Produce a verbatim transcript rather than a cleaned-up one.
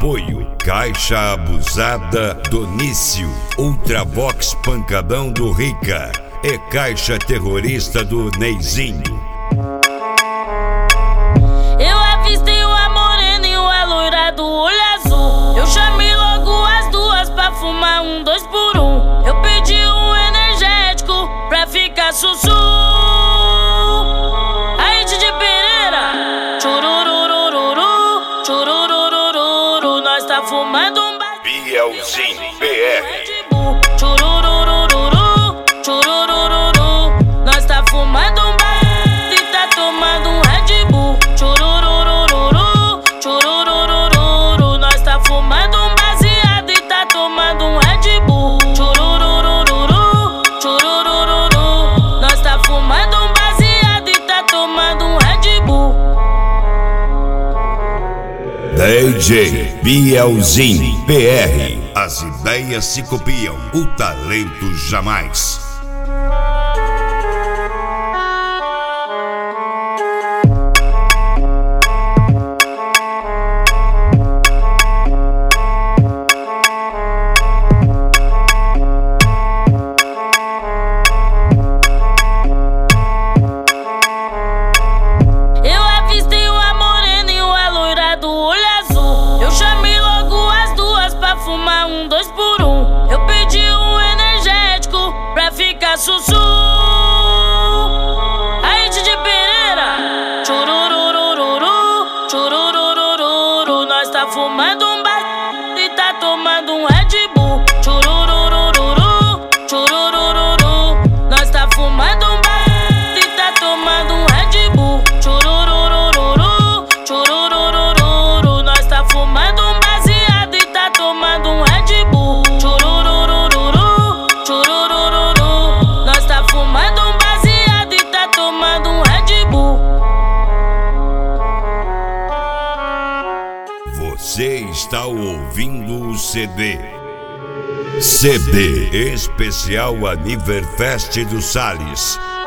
Apoio Caixa Abusada Donício, Ultravox Pancadão do Rica e Caixa Terrorista do Neizinho. Eu avistei uma morena e uma loira do olho azul. Eu chamei logo as duas pra fumar um dois por um. Eu pedi um energético pra ficar sussu. Aí Didi Pereira, churururururu, churururururu, nós tá fumando um ba... Bielzinho P R. Churururururu, chururururu, nós tá fumando um ba... e tá tomando um Red Bull. Churururururu, chururururu, nós tá fumando um baseado e tá tomando um Red Bull. Churururururu, chururururu, nós tá fumando um baseado e tá tomando um Red Bull. D J Bielzinho P R. As ideias se copiam, o talento jamais. Eu avistei uma morena e uma loira do olho azul. Eu chamei logo as duas pra fumar um dois por um. Eu pedi um energético pra ficar sussu. Aí Didi Pereira, churururururu, churururururu, nós tá fumando um ba... e tá tomando um Red Bull. Churururururu, chururururu, nós tá fumando um ba... e tá tomando um Red Bull. Churururururu, chururururu, nós tá fumando um baseado e tá tomando um Red Bull. Churururururu, chururururu, nós tá fumando um baseado e tá tomando um Red Bull. Você está ouvindo o C D. C D Especial Aniverfest do Salles.